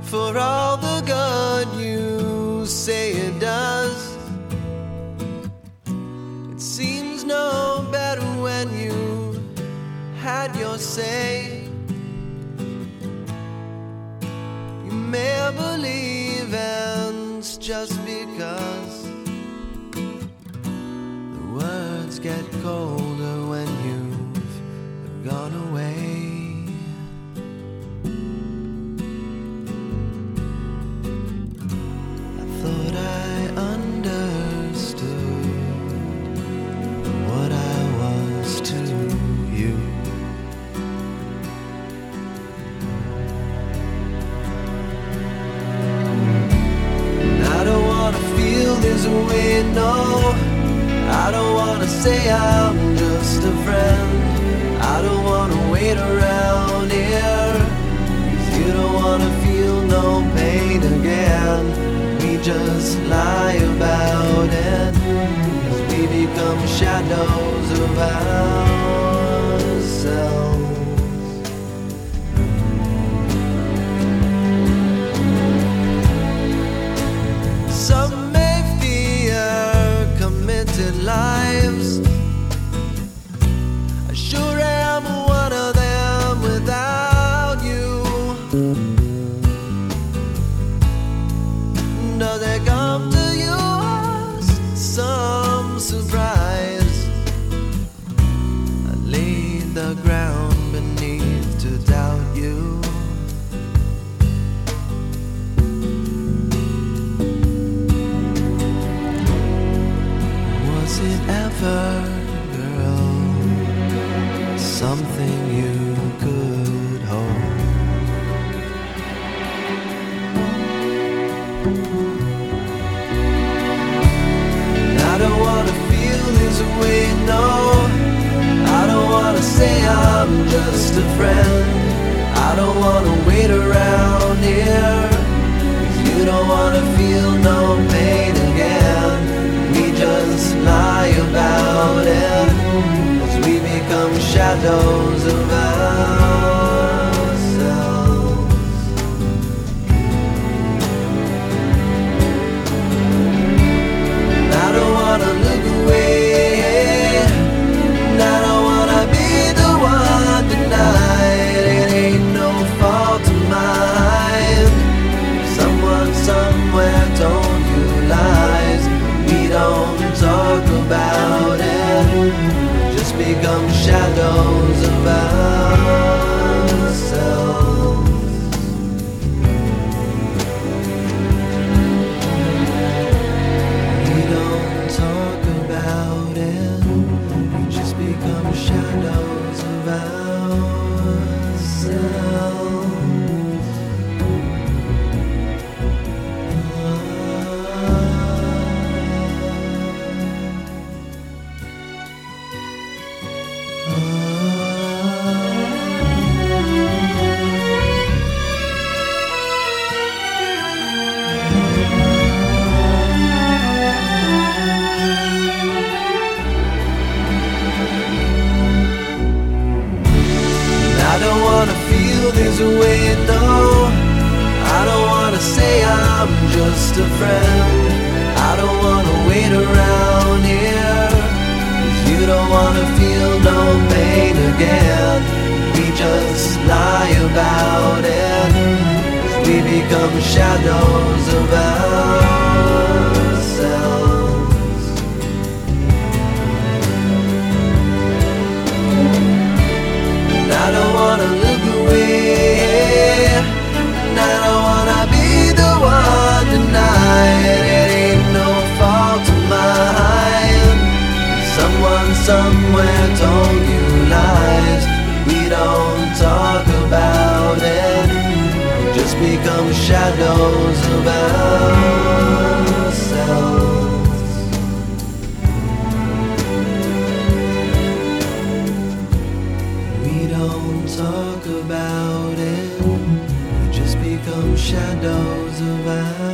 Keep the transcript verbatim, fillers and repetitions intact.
for all the good you say it does. It seems no better when you had your say. You may believe, and it's just because the words get colder when you've gone away. I thought I understood what I was to you. And I don't wanna feel this way, no. I don't wanna say I'm just a friend. I don't wanna wait around here, 'cause you don't wanna feel no pain again. We just lie about it, 'cause we become shadows of ourselves. Some may fear committed lives. I sure am one of them without you. Does it come to you as some surprise? I laid the ground beneath to doubt you. Was it ever, girl, something you could hold? I don't wanna feel this way, no. I don't wanna say I'm just a friend. I don't wanna wait around here, 'cause you don't wanna feel no pain again. We just lie about it, 'cause we become shadows of ourselves. I don't wanna look away, and I don't wanna be the one denied. It ain't no fault of mine. Someone somewhere told you lies. We don't talk about it, just become shadows of ourselves. We don't talk about it, we just become shadows of ourselves. I don't wanna feel this way, no. I don't wanna say I'm just a friend. I don't wanna wait around here, 'cause you don't wanna feel no pain again. We just lie about it, 'cause we become shadows of ourselves. And I don't wanna look away, and I don't wanna be the one denied. It ain't no fault of mine. Someone somewhere told you lies. We don't talk about it, we just become shadows of ourselves. We don't talk about it, we just become shadows of ourselves.